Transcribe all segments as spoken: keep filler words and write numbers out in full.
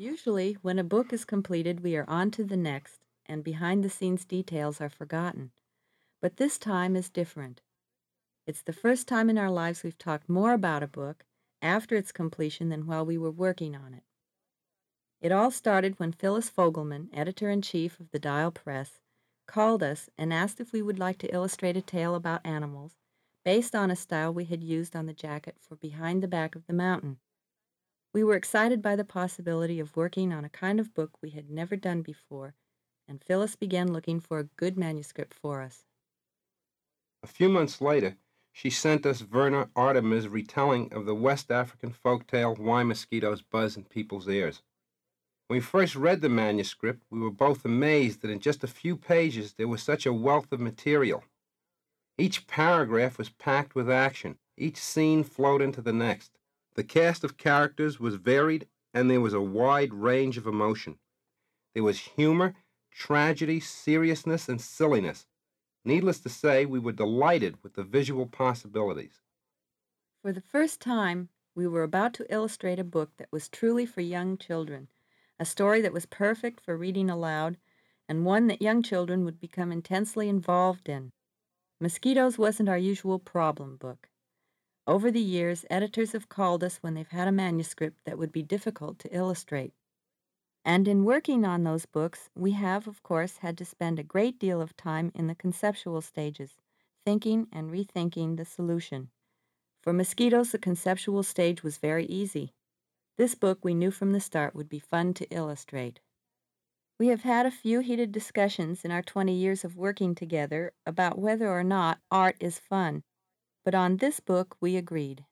Usually, when a book is completed, we are on to the next, and behind the scenes details are forgotten. But this time is different. It's the first time in our lives we've talked more about a book after its completion than while we were working on it. It all started when Phyllis Fogelman, editor in chief of the Dial Press, called us and asked if we would like to illustrate a tale about animals based on a style we had used on the jacket for Behind the Back of the Mountain. We were excited by the possibility of working on a kind of book we had never done before, and Phyllis began looking for a good manuscript for us. A few months later, she sent us Verna Artemis' retelling of the West African folktale Why Mosquitoes Buzz in People's Ears. When we first read the manuscript, we were both amazed that in just a few pages there was such a wealth of material. Each paragraph was packed with action. Each scene flowed into the next. The cast of characters was varied, and there was a wide range of emotion. There was humor, tragedy, seriousness, and silliness. Needless to say, we were delighted with the visual possibilities. For the first time, we were about to illustrate a book that was truly for young children, a story that was perfect for reading aloud, and one that young children would become intensely involved in. Mosquitoes wasn't our usual problem book. Over the years, editors have called us when they've had a manuscript that would be difficult to illustrate. And in working on those books, we have, of course, had to spend a great deal of time in the conceptual stages, thinking and rethinking the solution. For mosquitoes, the conceptual stage was very easy. This book we knew from the start would be fun to illustrate. We have had a few heated discussions in our twenty years of working together about whether or not art is fun, but on this book we agreed.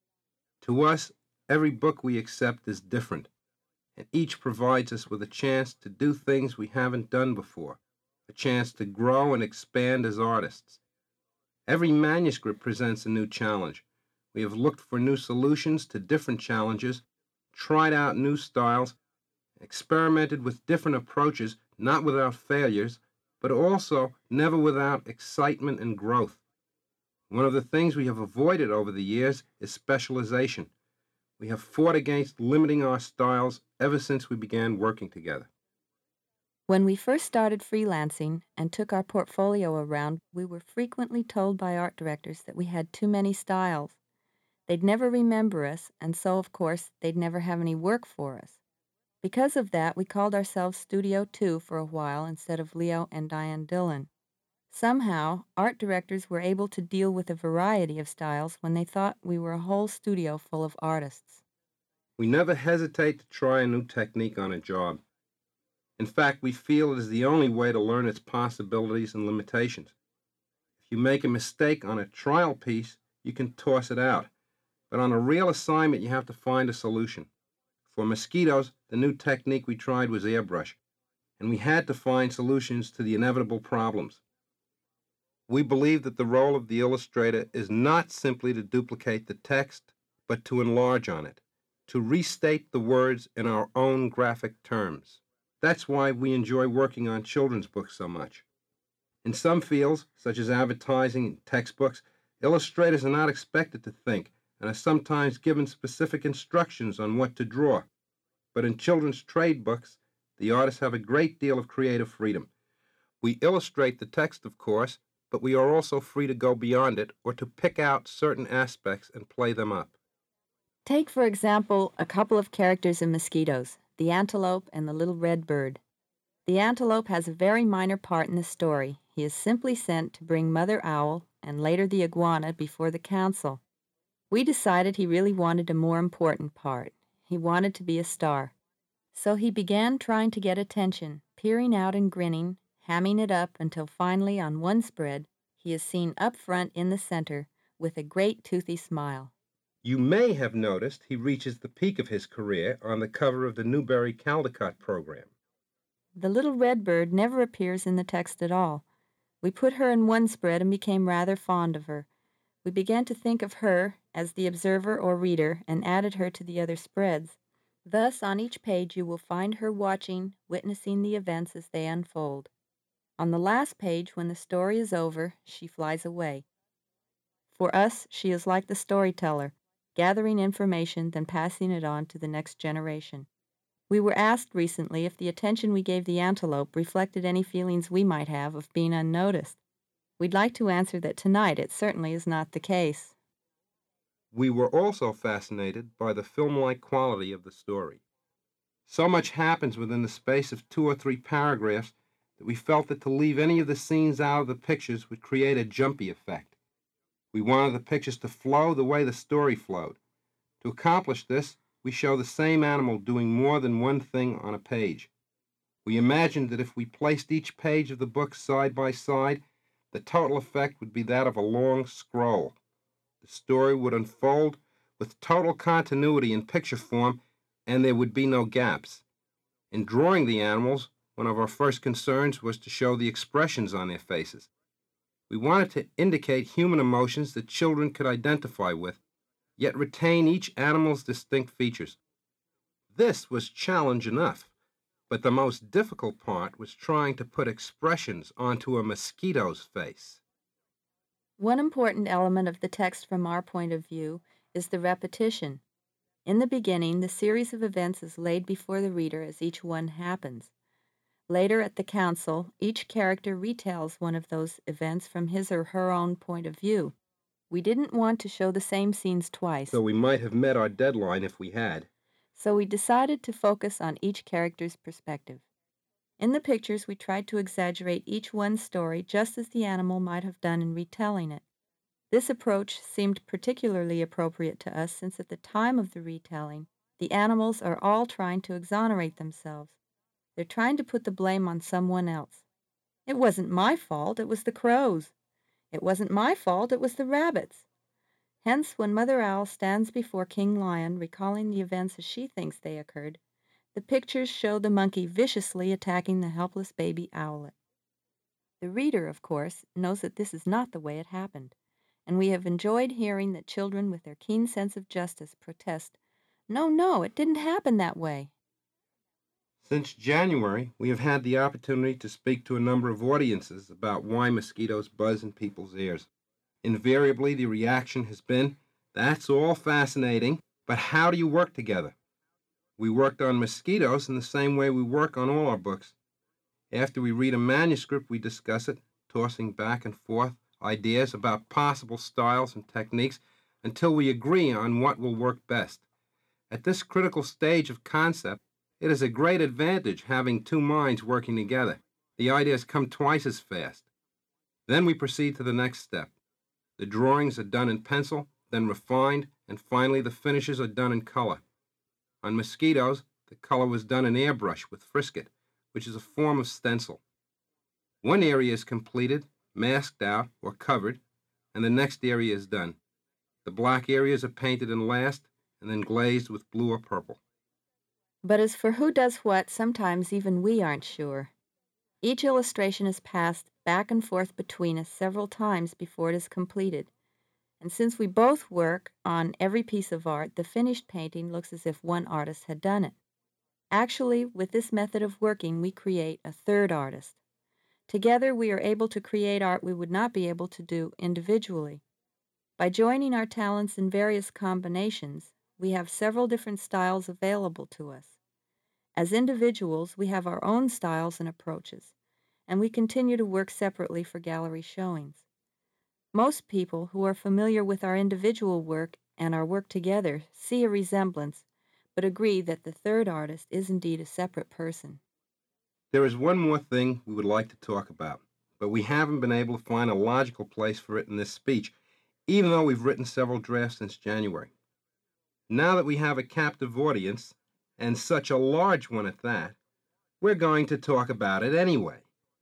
To us, every book we accept is different, and each provides us with a chance to do things we haven't done before, a chance to grow and expand as artists. Every manuscript presents a new challenge. We have looked for new solutions to different challenges, tried out new styles, experimented with different approaches, not without failures, but also never without excitement and growth. One of the things we have avoided over the years is specialization. We have fought against limiting our styles ever since we began working together. When we first started freelancing and took our portfolio around, we were frequently told by art directors that we had too many styles. They'd never remember us, and so, of course, they'd never have any work for us. Because of that, we called ourselves Studio Two for a while instead of Leo and Diane Dillon. Somehow, art directors were able to deal with a variety of styles when they thought we were a whole studio full of artists. We never hesitate to try a new technique on a job. In fact, we feel it is the only way to learn its possibilities and limitations. If you make a mistake on a trial piece, you can toss it out. But on a real assignment, you have to find a solution. For mosquitoes, the new technique we tried was airbrush, and we had to find solutions to the inevitable problems. We believe that the role of the illustrator is not simply to duplicate the text, but to enlarge on it, to restate the words in our own graphic terms. That's why we enjoy working on children's books so much. In some fields, such as advertising and textbooks, illustrators are not expected to think and are sometimes given specific instructions on what to draw. But in children's trade books, the artists have a great deal of creative freedom. We illustrate the text, of course, but we are also free to go beyond it or to pick out certain aspects and play them up. Take, for example, a couple of characters in Mosquitoes, the antelope and the little red bird. The antelope has a very minor part in the story. He is simply sent to bring Mother Owl and later the iguana before the council. We decided he really wanted a more important part. He wanted to be a star. So he began trying to get attention, peering out and grinning, hamming it up until finally on one spread he is seen up front in the center with a great toothy smile. You may have noticed he reaches the peak of his career on the cover of the Newbery Caldecott program. The little red bird never appears in the text at all. We put her in one spread and became rather fond of her. We began to think of her as the observer or reader and added her to the other spreads. Thus, on each page you will find her watching, witnessing the events as they unfold. On the last page, when the story is over, she flies away. For us, she is like the storyteller, gathering information, then passing it on to the next generation. We were asked recently if the attention we gave the antelope reflected any feelings we might have of being unnoticed. We'd like to answer that tonight it certainly is not the case. We were also fascinated by the film-like quality of the story. So much happens within the space of two or three paragraphs that we felt that to leave any of the scenes out of the pictures would create a jumpy effect. We wanted the pictures to flow the way the story flowed. To accomplish this, we show the same animal doing more than one thing on a page. We imagined that if we placed each page of the book side by side, the total effect would be that of a long scroll. The story would unfold with total continuity in picture form, and there would be no gaps. In drawing the animals, one of our first concerns was to show the expressions on their faces. We wanted to indicate human emotions that children could identify with, yet retain each animal's distinct features. This was challenge enough, but the most difficult part was trying to put expressions onto a mosquito's face. One important element of the text from our point of view is the repetition. In the beginning, the series of events is laid before the reader as each one happens. Later at the council, each character retells one of those events from his or her own point of view. We didn't want to show the same scenes twice, So we might have met our deadline if we had. so we decided to focus on each character's perspective. In the pictures, we tried to exaggerate each one's story just as the animal might have done in retelling it. This approach seemed particularly appropriate to us since at the time of the retelling, the animals are all trying to exonerate themselves. They're trying to put the blame on someone else. It wasn't my fault, it was the crows. It wasn't my fault, it was the rabbits. Hence, when Mother Owl stands before King Lion, recalling the events as she thinks they occurred, the pictures show the monkey viciously attacking the helpless baby owlet. The reader, of course, knows that this is not the way it happened, and we have enjoyed hearing that children with their keen sense of justice protest, "No, no, it didn't happen that way." Since January, we have had the opportunity to speak to a number of audiences about why mosquitoes buzz in people's ears. Invariably, the reaction has been, "That's all fascinating, but how do you work together?" We worked on mosquitoes in the same way we work on all our books. After we read a manuscript, we discuss it, tossing back and forth ideas about possible styles and techniques until we agree on what will work best. At this critical stage of concept, it is a great advantage having two minds working together. The ideas come twice as fast. Then we proceed to the next step. The drawings are done in pencil, then refined, and finally the finishes are done in color. On mosquitoes, the color was done in airbrush with Frisket, which is a form of stencil. One area is completed, masked out, or covered, and the next area is done. The black areas are painted in last, and then glazed with blue or purple. But as for who does what, sometimes even we aren't sure. Each illustration is passed back and forth between us several times before it is completed. And since we both work on every piece of art, the finished painting looks as if one artist had done it. Actually, with this method of working, we create a third artist. Together, we are able to create art we would not be able to do individually. By joining our talents in various combinations, we have several different styles available to us. As individuals, we have our own styles and approaches, and we continue to work separately for gallery showings. Most people who are familiar with our individual work and our work together see a resemblance, but agree that the third artist is indeed a separate person. There is one more thing we would like to talk about, but we haven't been able to find a logical place for it in this speech, even though we've written several drafts since January. Now that we have a captive audience, and such a large one at that, we're going to talk about it anyway.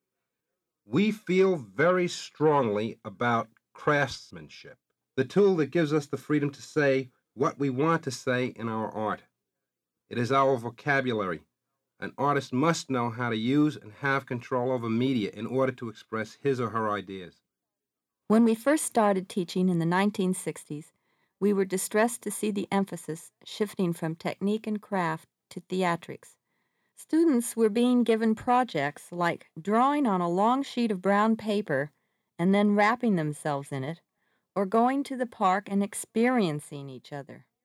We feel very strongly about craftsmanship, the tool that gives us the freedom to say what we want to say in our art. It is our vocabulary. An artist must know how to use and have control over media in order to express his or her ideas. When we first started teaching in the nineteen sixties, we were distressed to see the emphasis shifting from technique and craft to theatrics. Students were being given projects like drawing on a long sheet of brown paper and then wrapping themselves in it, or going to the park and experiencing each other.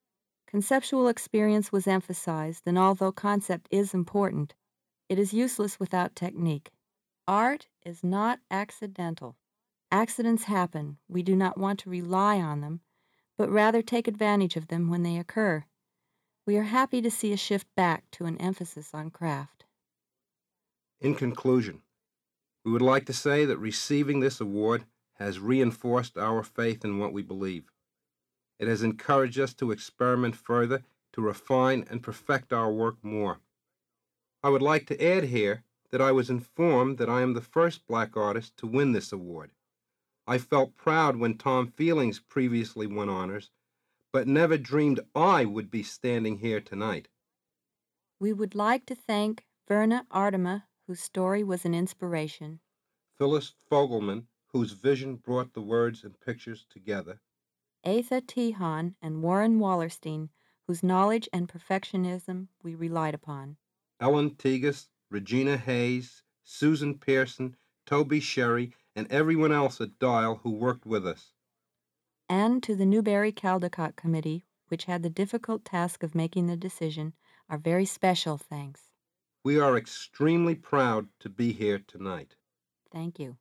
Conceptual experience was emphasized, and although concept is important, it is useless without technique. Art is not accidental. Accidents happen. We do not want to rely on them, but rather take advantage of them when they occur. We are happy to see a shift back to an emphasis on craft. In conclusion, we would like to say that receiving this award has reinforced our faith in what we believe. It has encouraged us to experiment further, to refine and perfect our work more. I would like to add here that I was informed that I am the first black artist to win this award. I felt proud when Tom Feelings previously won honors, but never dreamed I would be standing here tonight. We would like to thank Verna Artema, whose story was an inspiration, Phyllis Fogelman, whose vision brought the words and pictures together, Atha Tihan and Warren Wallerstein, whose knowledge and perfectionism we relied upon, Ellen Tegas, Regina Hayes, Susan Pearson, Toby Sherry, and everyone else at Dial who worked with us. and to the Newberry Caldecott Committee, which had the difficult task of making the decision, our very special thanks. We are extremely proud to be here tonight. Thank you.